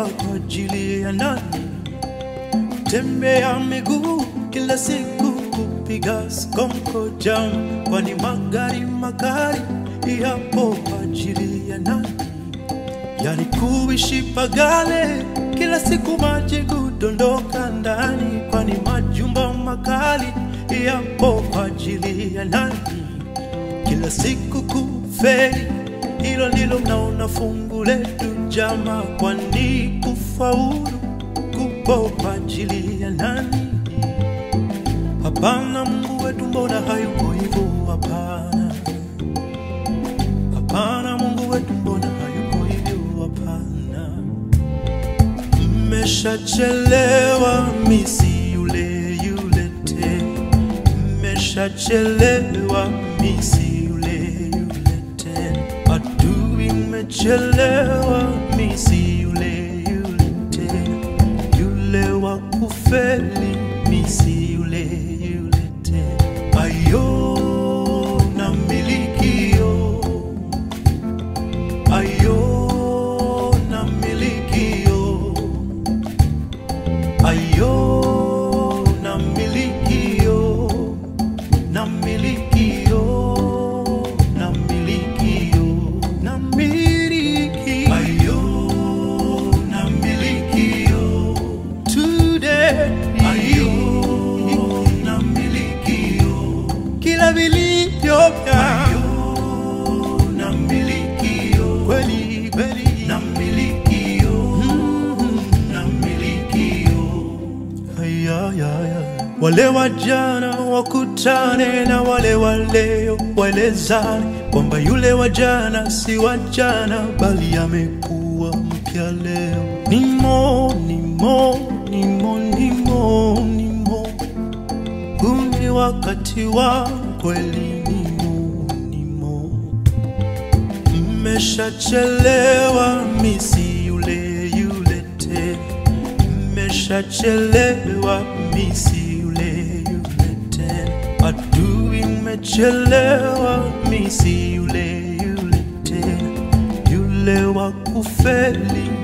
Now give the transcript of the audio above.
kwa ajili ya nani? Tembea miguu kila siku, kupiga skonko jam, kwani magari yapo kwa ajili ya nani? Yani kuishi pagale kila siku, maji kudondoka ndani, kwani majumba makali yapo kwa ajili ya nani? Kila siku kufeli, hilo ndilo mnaona fungu letu jama, kwani kufaulu kupo kwa ajili ya nani? Hapana, Mungu wetu mbona hayuko hivyo? Hapana, hapana, Mungu wetu mbona hayuko hivyo? Hapana. Mmeshachelewa, misi yule tena. Mmeshachelewa, misi yule tena. Adui mmechelewa, misi yule tena. Yule wa kufeli, misi yule tena. Ayo na milikio, ayo na milikio, ayo na milikio, na milikio, na milikio, na miliki, ayo na milikio today, ayo na milikio kila vilivyo vya na milikio, kweli kweli na milikio, na milikio. Wale wajana wakutane na wale waleo, waelezane kwamba yule wajana si wajana, bali amekuwa mpya leo. Nimo, nimo, nimo, nimo, nimo, huu ni wakati wa kweli. Nimo, nimo. Mmeshachelewa, misi yule tena. Mmeshachelewa, misi yule tena. Adui mmechelewa, misi yule tena. Yule wa kufeli,